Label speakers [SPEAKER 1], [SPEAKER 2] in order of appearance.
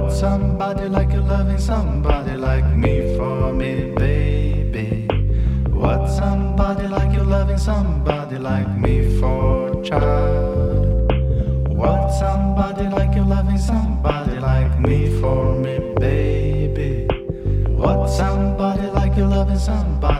[SPEAKER 1] somebody like you loving somebody like me for me, baby? What's somebody like you loving somebody like me for, child? What's somebody like you loving somebody like me for me, baby? What's somebody like you loving somebody